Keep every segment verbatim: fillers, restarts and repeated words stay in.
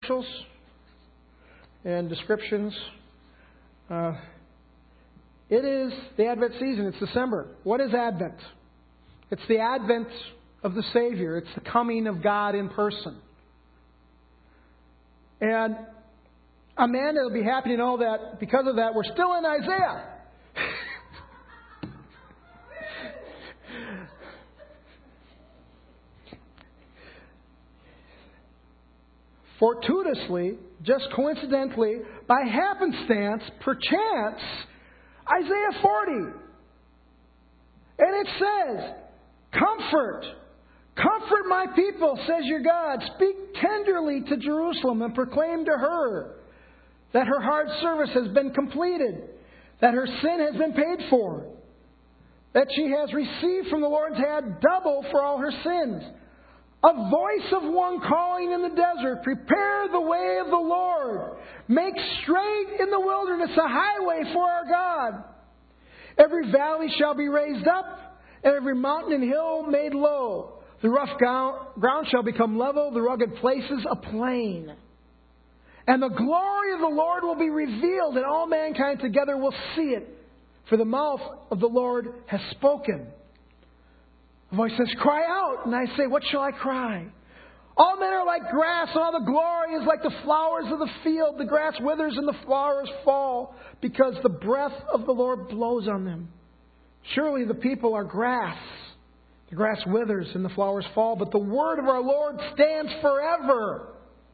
and descriptions. Uh, it is the Advent season. It's December. What is Advent? It's the advent of the Savior. It's the coming of God in person. And Amanda will be happy to know that because of that, we're still in Isaiah. Fortuitously, just coincidentally, by happenstance, perchance, Isaiah forty. And it says, "Comfort, comfort my people, says your God. Speak tenderly to Jerusalem and proclaim to her that her hard service has been completed, that her sin has been paid for, that she has received from the Lord's hand double for all her sins. A voice of one calling in the desert, prepare the way of the Lord. Make straight in the wilderness a highway for our God. Every valley shall be raised up, and every mountain and hill made low. The rough ground shall become level, the rugged places a plain. And the glory of the Lord will be revealed, and all mankind together will see it. For the mouth of the Lord has spoken." The voice says, "Cry out." And I say, "What shall I cry?" All men are like grass, and all the glory is like the flowers of the field. The grass withers and the flowers fall, because the breath of the Lord blows on them. Surely the people are grass. The grass withers and the flowers fall, but the word of our Lord stands forever.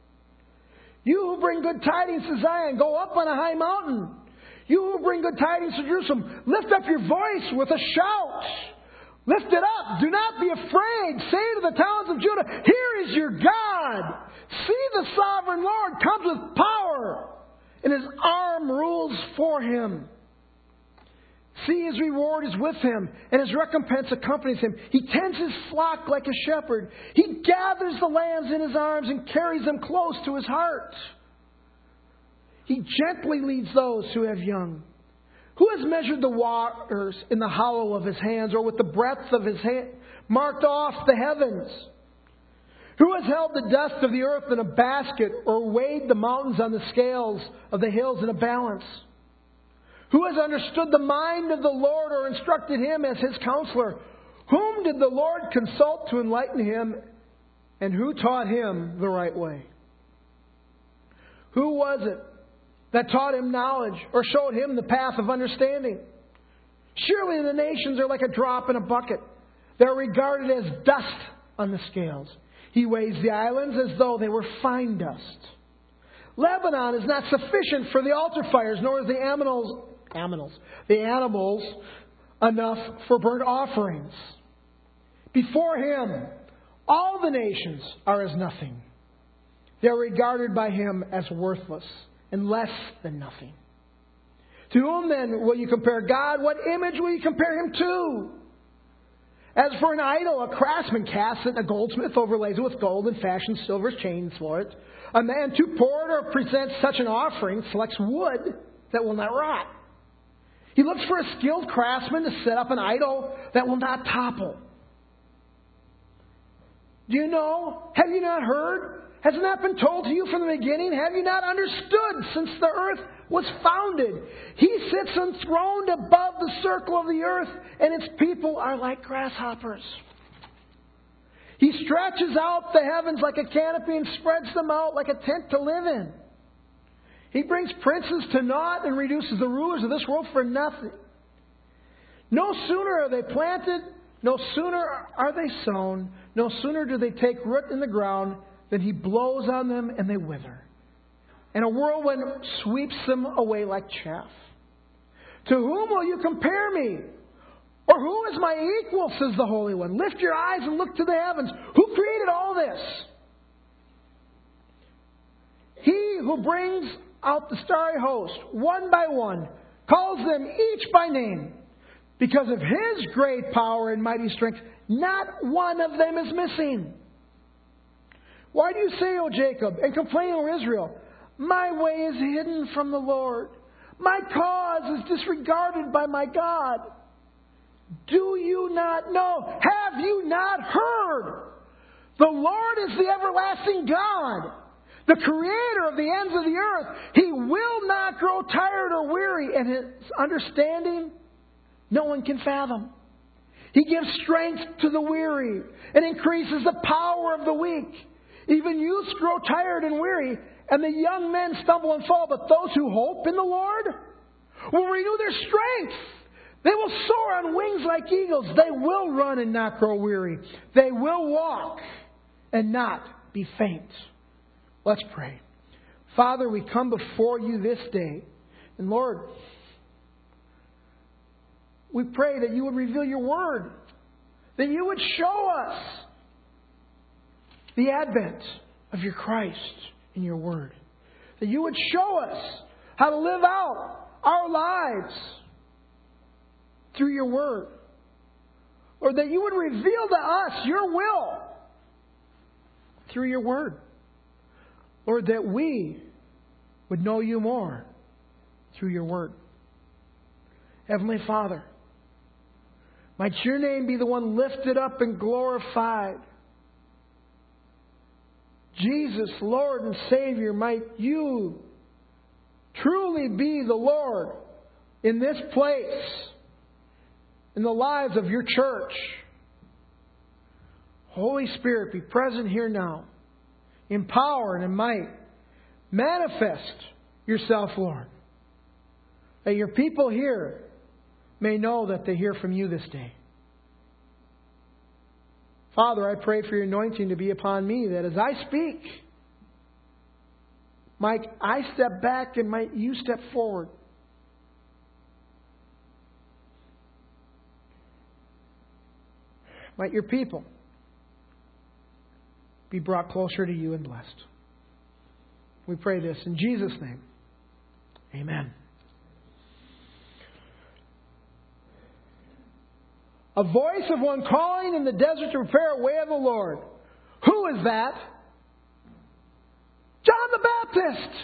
You who bring good tidings to Zion, go up on a high mountain. You who bring good tidings to Jerusalem, lift up your voice with a shout. Lift it up. Do not be afraid. Say to the towns of Judah, here is your God. See, the sovereign Lord comes with power, and His arm rules for Him. See, His reward is with Him, and His recompense accompanies Him. He tends His flock like a shepherd. He gathers the lambs in His arms and carries them close to His heart. He gently leads those who have young. Who has measured the waters in the hollow of His hands, or with the breadth of His hand marked off the heavens? Who has held the dust of the earth in a basket, or weighed the mountains on the scales of the hills in a balance? Who has understood the mind of the Lord, or instructed Him as His counselor? Whom did the Lord consult to enlighten Him, and who taught Him the right way? Who was it that taught Him knowledge, or showed Him the path of understanding? Surely the nations are like a drop in a bucket. They are regarded as dust on the scales. He weighs the islands as though they were fine dust. Lebanon is not sufficient for the altar fires, nor is the animals, animals, the animals enough for burnt offerings. Before Him, all the nations are as nothing. They are regarded by Him as worthless and less than nothing. To whom then will you compare God? What image will you compare Him to? As for an idol, a craftsman casts it, and a goldsmith overlays it with gold and fashions silver chains for it. A man too poor to present such an offering selects wood that will not rot. He looks for a skilled craftsman to set up an idol that will not topple. Do you know? Have you not heard? Has it not been told to you from the beginning? Have you not understood since the earth was founded? He sits enthroned above the circle of the earth, and its people are like grasshoppers. He stretches out the heavens like a canopy and spreads them out like a tent to live in. He brings princes to naught and reduces the rulers of this world for nothing. No sooner are they planted, no sooner are they sown, no sooner do they take root in the ground, then He blows on them and they wither. And a whirlwind sweeps them away like chaff. To whom will you compare me? Or who is my equal, says the Holy One? Lift your eyes and look to the heavens. Who created all this? He who brings out the starry host, one by one, calls them each by name. Because of His great power and mighty strength, not one of them is missing. Why do you say, O Jacob, and complain, O Israel, my way is hidden from the Lord. My cause is disregarded by my God. Do you not know? Have you not heard? The Lord is the everlasting God, The Creator of the ends of the earth. He will not grow tired or weary. And His understanding, no one can fathom. He gives strength to the weary and increases the power of the weak. Even youths grow tired and weary, and the young men stumble and fall. But those who hope in the Lord will renew their strength. They will soar on wings like eagles. They will run and not grow weary. They will walk and not be faint. Let's pray. Father, we come before You this day. And Lord, we pray that You would reveal Your Word. That You would show us the advent of Your Christ in Your Word. That You would show us how to live out our lives through Your Word. Or that You would reveal to us Your will through Your Word. Lord, that we would know You more through Your Word. Heavenly Father, might Your name be the one lifted up and glorified. Jesus, Lord and Savior, might You truly be the Lord in this place, in the lives of Your church. Holy Spirit, be present here now, in power and in might. Manifest Yourself, Lord, that Your people here may know that they hear from You this day. Father, I pray for Your anointing to be upon me, that as I speak, might I step back and might You step forward. Might Your people be brought closer to You and blessed. We pray this in Jesus' name. Amen. A voice of one calling in the desert to prepare a way of the Lord. Who is that? John the Baptist.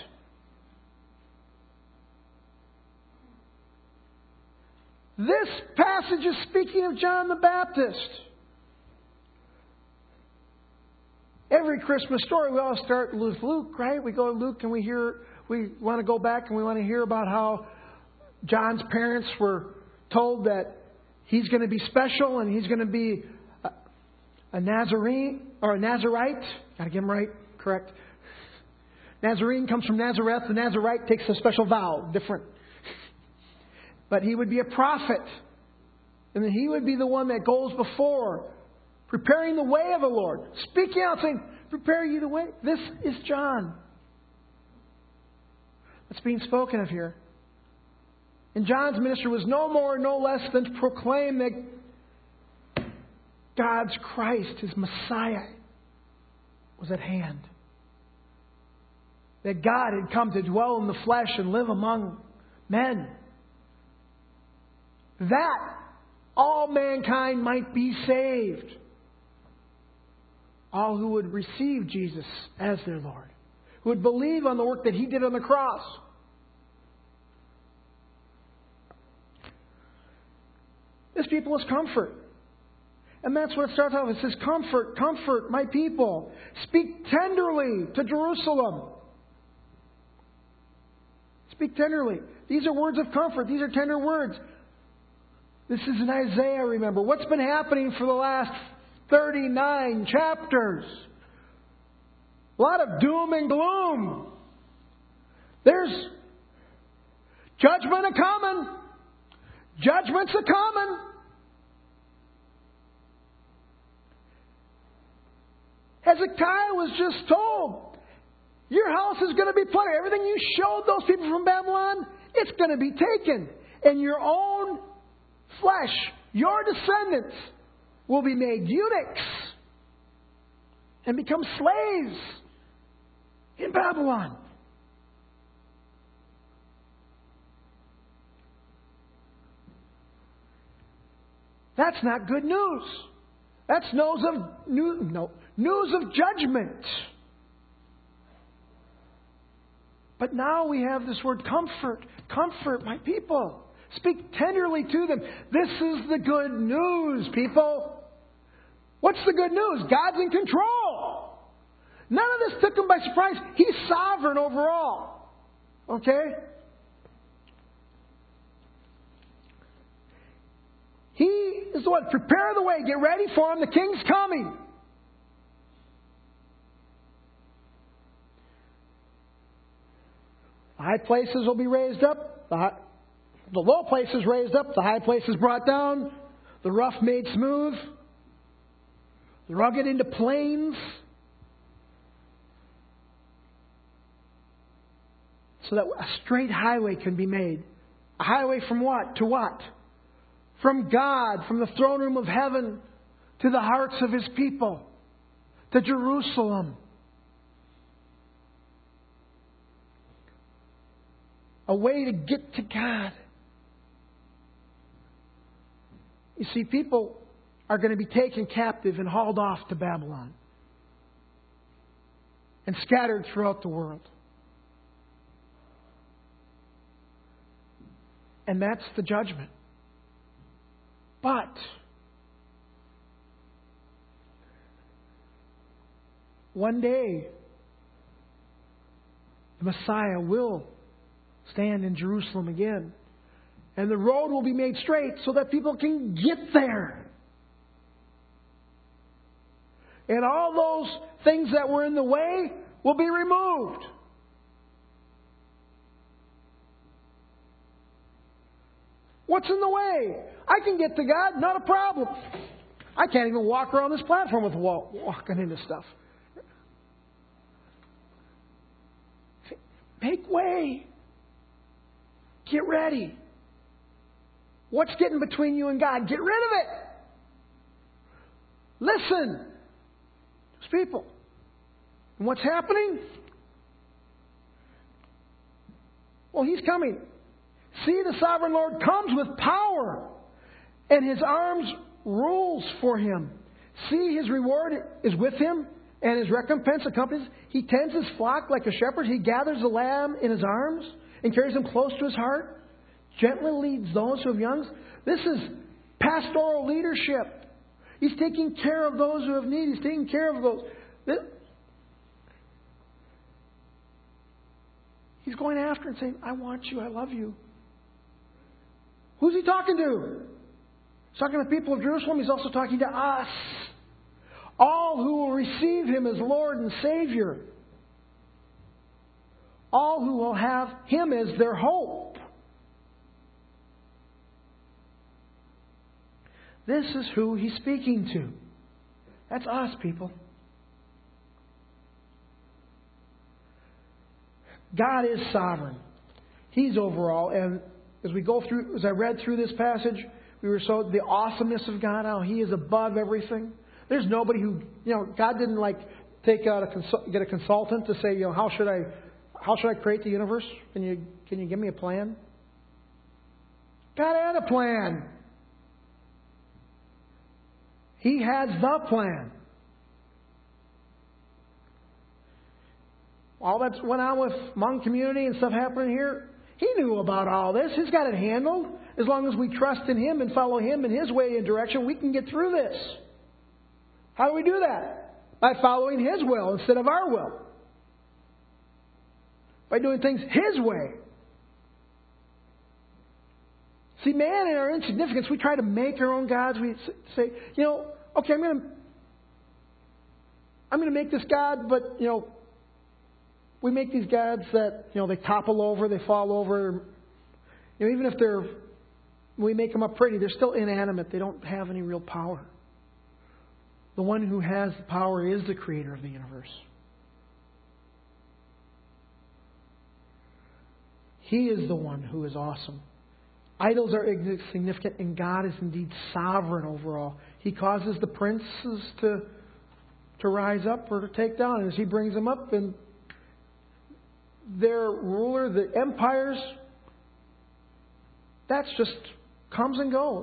This passage is speaking of John the Baptist. Every Christmas story, we all start with Luke, right? We go to Luke and we hear, we want to go back and we want to hear about how John's parents were told that he's going to be special and he's going to be a, a Nazarene or a Nazarite. Got to get him right, correct. Nazarene comes from Nazareth. The Nazarite takes a special vow, different. But he would be a prophet. And then he would be the one that goes before, preparing the way of the Lord. Speaking out, saying, prepare you the way. This is John. That's being spoken of here. And John's ministry was no more, no less than to proclaim that God's Christ, His Messiah, was at hand. That God had come to dwell in the flesh and live among men. That all mankind might be saved. All who would receive Jesus as their Lord. Who would believe on the work that He did on the cross. This people is comfort. And that's what it starts off with. It says, comfort, comfort my people. Speak tenderly to Jerusalem. Speak tenderly. These are words of comfort. These are tender words. This is in Isaiah, remember. What's been happening for the last thirty-nine chapters? A lot of doom and gloom. There's judgment a-coming. Judgment's a-coming. Hezekiah was just told, your house is going to be plundered. Everything you showed those people from Babylon, it's going to be taken. And your own flesh, your descendants, will be made eunuchs and become slaves in Babylon. That's not good news. That's news of new, no, news of judgment. But now we have this word comfort. Comfort my people. Speak tenderly to them. This is the good news, people. What's the good news? God's in control. None of this took him by surprise. He's sovereign over all. Okay? He is the one. Prepare the way. Get ready for him. The king's coming. The high places will be raised up. The, high, the low places raised up. The high places brought down. The rough made smooth. The rugged into plains. So that a straight highway can be made. A highway from what? To what? From God, from the throne room of heaven to the hearts of His people. To Jerusalem. A way to get to God. You see, people are going to be taken captive and hauled off to Babylon. And scattered throughout the world. And that's the judgment. But one day the Messiah will stand in Jerusalem again. And the road will be made straight so that people can get there. And all those things that were in the way will be removed. What's in the way? I can get to God, not a problem. I can't even walk around this platform with walk, walking into stuff. Make way. Get ready. What's getting between you and God? Get rid of it. Listen. Those people. And what's happening? Well, He's coming. See, the sovereign Lord comes with power, and His arms rules for Him. See, His reward is with Him, and His recompense accompanies. He tends His flock like a shepherd. He gathers the lamb in His arms and carries them close to His heart. Gently leads those who have young. This is pastoral leadership. He's taking care of those who have need. He's taking care of those. He's going after and saying, I want you, I love you. Who's He talking to? He's talking to the people of Jerusalem. He's also talking to us. All who will receive Him as Lord and Savior. All who will have Him as their hope. This is who He's speaking to. That's us, people. God is sovereign. He's over all. And as we go through, as I read through this passage, we were so, the awesomeness of God, how He is above everything. There's nobody who, you know, God didn't like take out a consult, get a consultant to say, you know, how should I, how should I create the universe? Can you, can you give me a plan? God had a plan. He has the plan. All that went on with Hmong community and stuff happening here, He knew about all this. He's got it handled. As long as we trust in Him and follow Him in His way and direction, we can get through this. How do we do that? By following His will instead of our will. By doing things His way. See, man, in our insignificance, we try to make our own gods. We say, you know, okay, I'm going to, I'm going to make this God, but, you know, we make these gods that, you know, they topple over, they fall over. You know, even if they're, we make them up pretty, they're still inanimate. They don't have any real power. The one who has the power is the creator of the universe. He is the one who is awesome. Idols are insignificant, and God is indeed sovereign over all. He causes the princes to, to rise up or to take down. And as He brings them up, and their ruler, the empires, that's just comes and goes.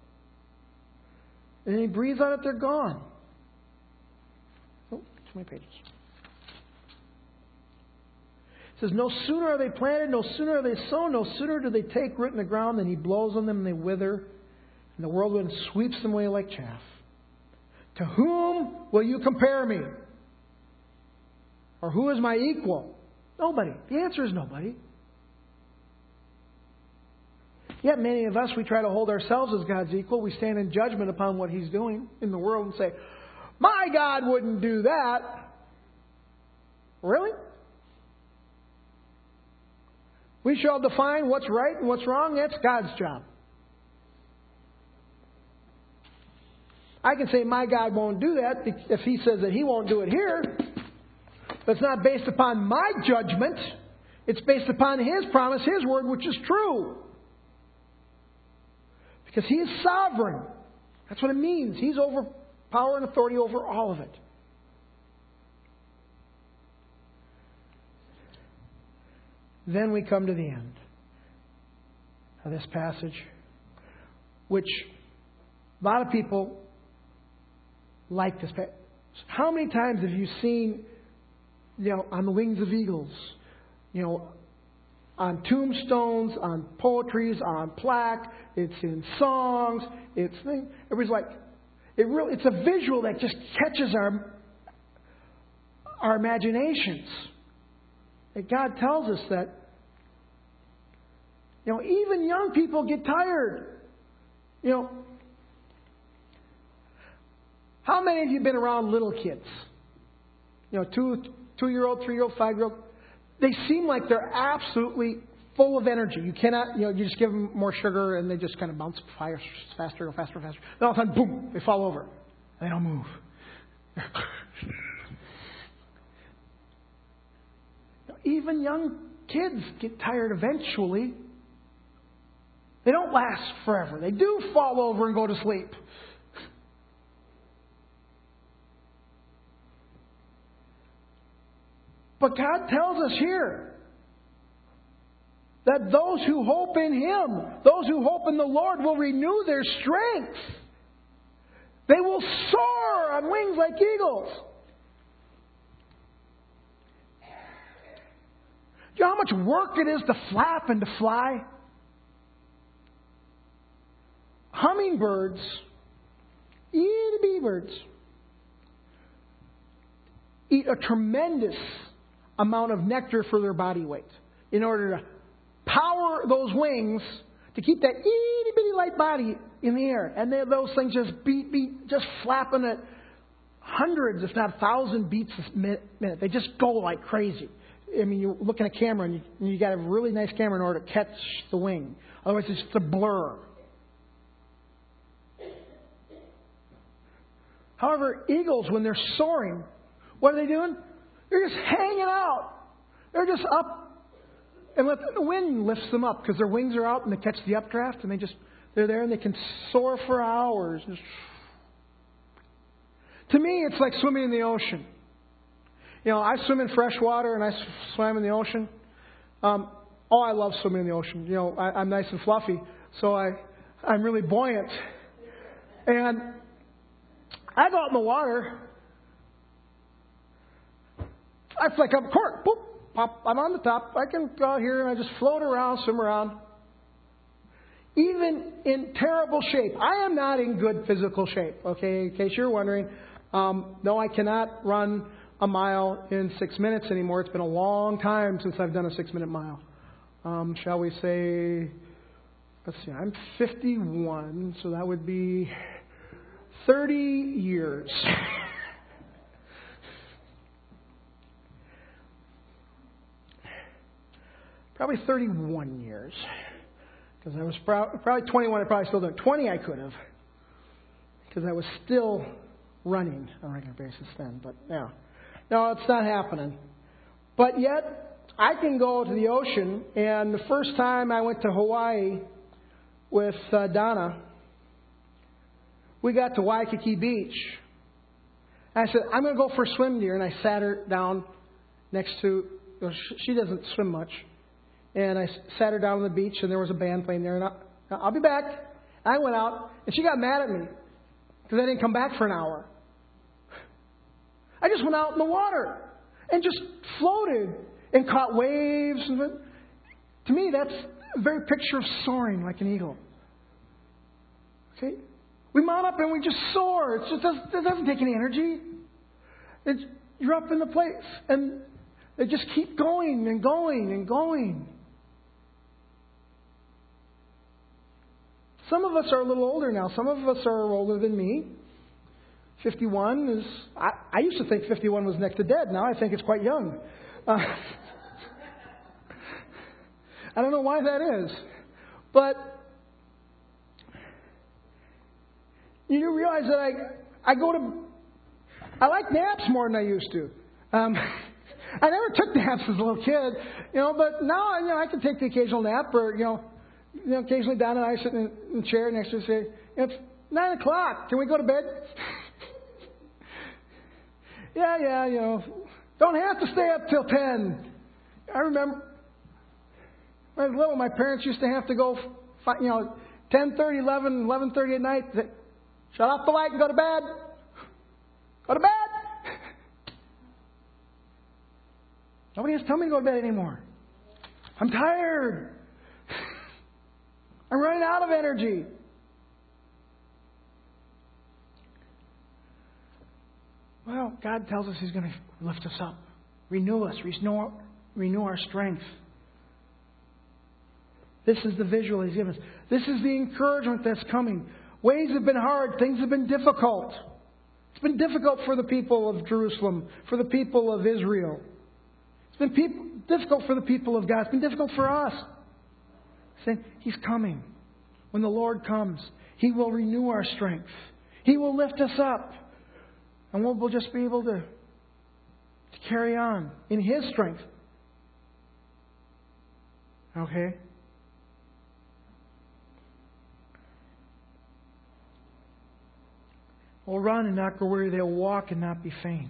And He breathes on it, they're gone. Oh, too many pages. It says, no sooner are they planted, no sooner are they sown, no sooner do they take root in the ground than He blows on them and they wither, and the whirlwind sweeps them away like chaff. To whom will you compare me? Or who is my equal? Nobody. The answer is nobody. Yet many of us, we try to hold ourselves as God's equal. We stand in judgment upon what He's doing in the world and say, my God wouldn't do that. Really? We shall define what's right and what's wrong. That's God's job. I can say my God won't do that if He says that He won't do it here. But it's not based upon my judgment. It's based upon His promise, His word, which is true. Because He is sovereign. That's what it means. He's over power and authority over all of it. Then we come to the end of this passage, which a lot of people like this passage. How many times have you seen, you know, on the wings of eagles, you know, on tombstones, on poetries, on plaque, it's in songs, it's everybody's like, it really, it's a visual that just catches our our imaginations. That God tells us that, you know, even young people get tired. You know, how many of you have been around little kids? You know, two, two-year-old, three-year-old, five-year-old. They seem like they're absolutely full of energy. You cannot, you know, you just give them more sugar and they just kind of bounce faster, faster, faster, faster. Then all of a sudden, boom, they fall over. They don't move. Even young kids get tired eventually. They don't last forever. They do fall over and go to sleep. But God tells us here that those who hope in Him, those who hope in the Lord, will renew their strength. They will soar on wings like eagles. Do you know how much work it is to flap and to fly? Hummingbirds, itty bitty birds, eat a tremendous amount of nectar for their body weight in order to power those wings to keep that itty bitty light body in the air. And they, those things just beat, beat, just flapping at hundreds, if not a thousand beats a minute. They just go like crazy. I mean, you look at a camera and you, and you got a really nice camera in order to catch the wing. Otherwise, it's just a blur. However, eagles, when they're soaring, what are they doing? They're just hanging out. They're just up, and let the wind lifts them up because their wings are out and they catch the updraft, and they just they're there and they can soar for hours. Just... To me, it's like swimming in the ocean. You know, I swim in fresh water and I swam in the ocean. Um, oh, I love swimming in the ocean. You know, I, I'm nice and fluffy, so I I'm really buoyant, and I go out in the water. I flick up a cork. Boop, pop. I'm on the top. I can go out here and I just float around, swim around. Even in terrible shape. I am not in good physical shape, okay, in case you're wondering. Um, no, I cannot run a mile in six minutes anymore. It's been a long time since I've done a six-minute mile. Um, shall we say, let's see, I'm fifty-one, so that would be thirty years. Probably thirty-one years. Because I was pro- probably twenty-one, I probably still done it. twenty I could have. Because I was still running on a regular basis then. But yeah. No, it's not happening. But yet, I can go to the ocean. And the first time I went to Hawaii with uh, Donna, we got to Waikiki Beach. And I said, I'm going to go for a swim, dear. And I sat her down next to, you know, she doesn't swim much. And I sat her down on the beach, and there was a band playing there. And I, I'll be back. I went out, and she got mad at me because I didn't come back for an hour. I just went out in the water and just floated and caught waves. And to me, that's a very picture of soaring like an eagle. Okay? We mount up and we just soar. It just doesn't, it doesn't take any energy. It's, you're up in the place. And they just keep going and going and going. Some of us are a little older now. Some of us are older than me. fifty-one is... I, I used to think fifty-one was next to dead. Now I think it's quite young. Uh, I don't know why that is. But you do realize that I, I go to... I like naps more than I used to. Um, I never took naps as a little kid, you know, but now you know, I can take the occasional nap or, you know, you know occasionally Don and I sit in, in the chair next to her and say, it's nine o'clock. Can we go to bed? yeah, yeah, you know, don't have to stay up till ten. I remember when I was little, my parents used to have to go, you know, ten thirty, eleven, eleven thirty at night. Say, shut off the light and go to bed. Go to bed. Nobody has to tell me to go to bed anymore. I'm tired. I'm running out of energy. Well, God tells us He's going to lift us up, renew us, renew, renew our strength. This is the visual He's given us. This is the encouragement that's coming. Ways have been hard. Things have been difficult. It's been difficult for the people of Jerusalem, for the people of Israel. It's been people, difficult for the people of God. It's been difficult for us. Saying, He's coming. When the Lord comes, He will renew our strength. He will lift us up. And we'll, we'll just be able to, to carry on in His strength. Okay? Will run and not go weary. They'll walk and not be faint.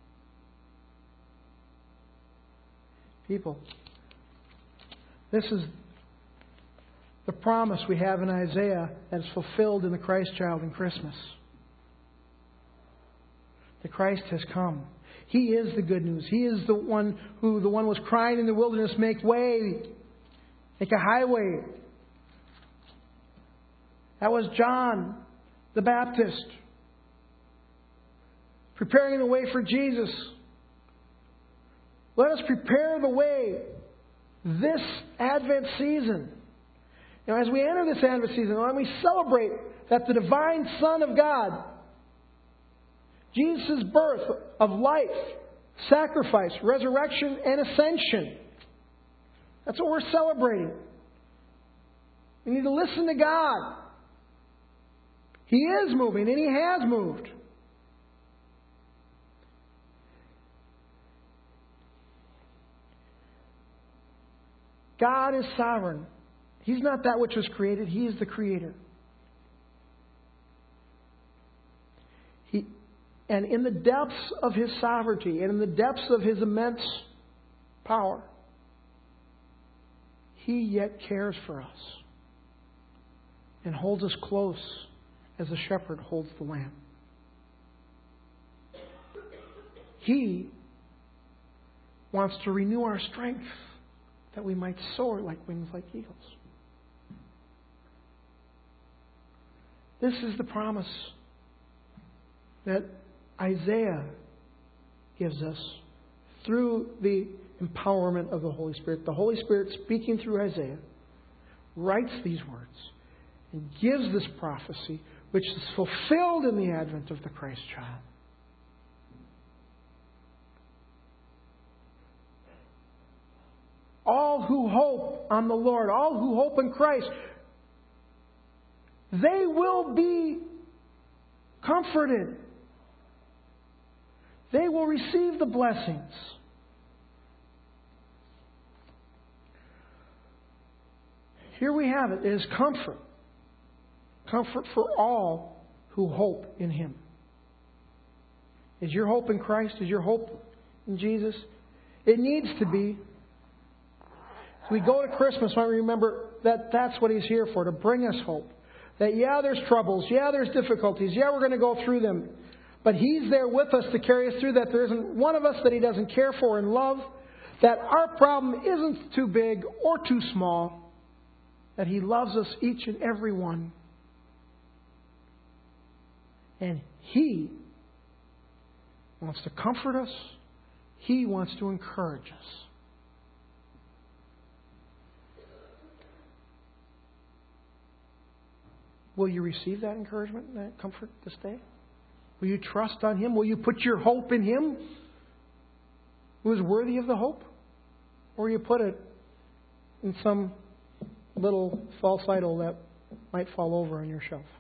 People, this is the promise we have in Isaiah that is fulfilled in the Christ child in Christmas. The Christ has come. He is the good news. He is the one who the one was crying in the wilderness, make way, make a highway. That was John the Baptist, preparing the way for Jesus. Let us prepare the way this Advent season. You know, as we enter this Advent season, when we celebrate that the divine Son of God, Jesus' birth of life, sacrifice, resurrection, and ascension. That's what we're celebrating. We need to listen to God. He is moving, and He has moved. God is sovereign. He's not that which was created. He is the Creator. He, and in the depths of His sovereignty and in the depths of His immense power, He yet cares for us and holds us close as a shepherd holds the lamb. He wants to renew our strength that we might soar like wings like eagles. This is the promise that Isaiah gives us through the empowerment of the Holy Spirit. The Holy Spirit, speaking through Isaiah, writes these words and gives this prophecy, which is fulfilled in the advent of the Christ child. All who hope on the Lord, all who hope in Christ, they will be comforted. They will receive the blessings. Here we have it. It is comfort. Comfort for all who hope in Him. Is your hope in Christ? Is your hope in Jesus? It needs to be. As we go to Christmas, might remember that that's what He's here for, to bring us hope. That yeah, there's troubles. Yeah, there's difficulties. Yeah, we're going to go through them. But He's there with us to carry us through that. There isn't one of us that He doesn't care for and love. That our problem isn't too big or too small. That He loves us each and every one. And He He wants to comfort us. He wants to encourage us. Will you receive that encouragement and that comfort this day? Will you trust on Him? Will you put your hope in Him, who is worthy of the hope? Or will you put it in some little false idol that might fall over on your shelf?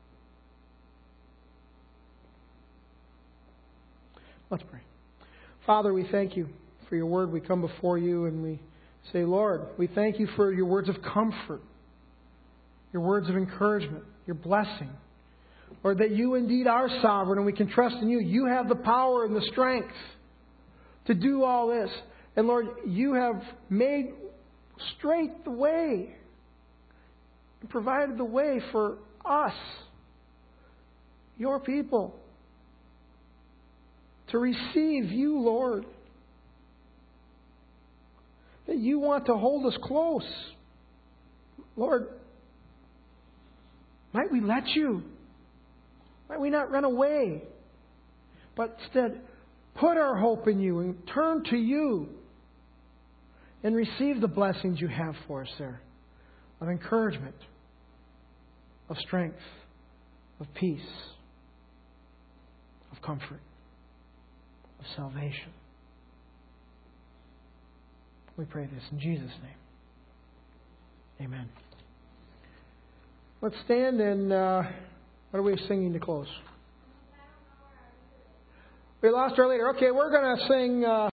Let's pray. Father, we thank You for Your Word. We come before You and we say, Lord, we thank You for Your words of comfort, Your words of encouragement, Your blessing. Lord, that You indeed are sovereign and we can trust in You. You have the power and the strength to do all this. And Lord, You have made straight the way and provided the way for us, Your people, to receive You, Lord. That You want to hold us close. Lord, might we let You? Might we not run away? But instead, put our hope in You and turn to You and receive the blessings You have for us there of encouragement, of strength, of peace, of comfort, of salvation. We pray this in Jesus' name. Amen. Let's stand and uh, what are we singing to close? We lost our leader. Okay, we're going to sing... Uh